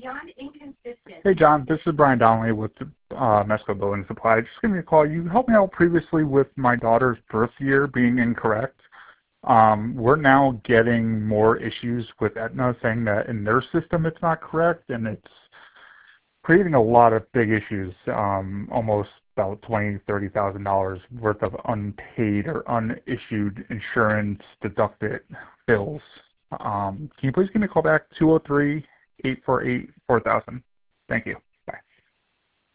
Hey, John. This is Brian Donnelly with Mesco Building Supply. Just giving me a call. You helped me out previously with my daughter's birth year being incorrect. We're now getting more issues with Aetna saying that in their system it's not correct, and it's creating a lot of big issues, almost about $20,000-$30,000 worth of unpaid or unissued insurance deducted bills. Can you please give me a call back, 203-848-4000? Thank you.